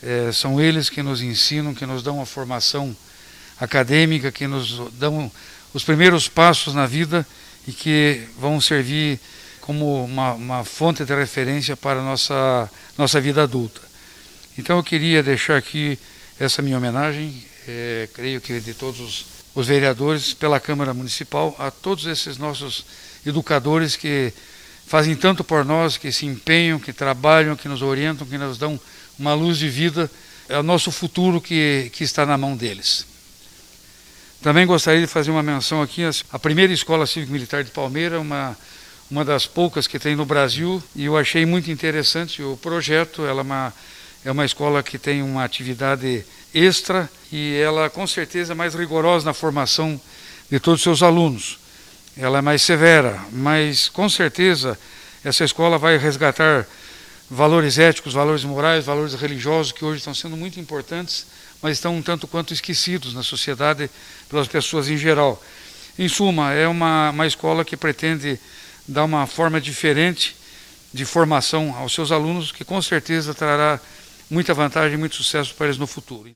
São eles que nos ensinam, que nos dão uma formação acadêmica, que nos dão os primeiros passos na vida e que vão servir como uma fonte de referência para a nossa vida adulta. Então eu queria deixar aqui essa minha homenagem, creio que de todos os vereadores, pela Câmara Municipal, a todos esses nossos educadores que fazem tanto por nós, que se empenham, que trabalham, que nos orientam, que nos dão uma luz de vida. É o nosso futuro que está na mão deles. Também gostaria de fazer uma menção aqui, a primeira Escola Cívico-Militar de Palmeira, uma das poucas que tem no Brasil, e eu achei muito interessante o projeto. Ela é uma escola que tem uma atividade extra e ela com certeza é mais rigorosa na formação de todos os seus alunos. Ela é mais severa, mas com certeza essa escola vai resgatar valores éticos, valores morais, valores religiosos que hoje estão sendo muito importantes, mas estão um tanto quanto esquecidos na sociedade pelas pessoas em geral. Em suma, é uma escola que pretende dar uma forma diferente de formação aos seus alunos, que com certeza trará muita vantagem e muito sucesso para eles no futuro.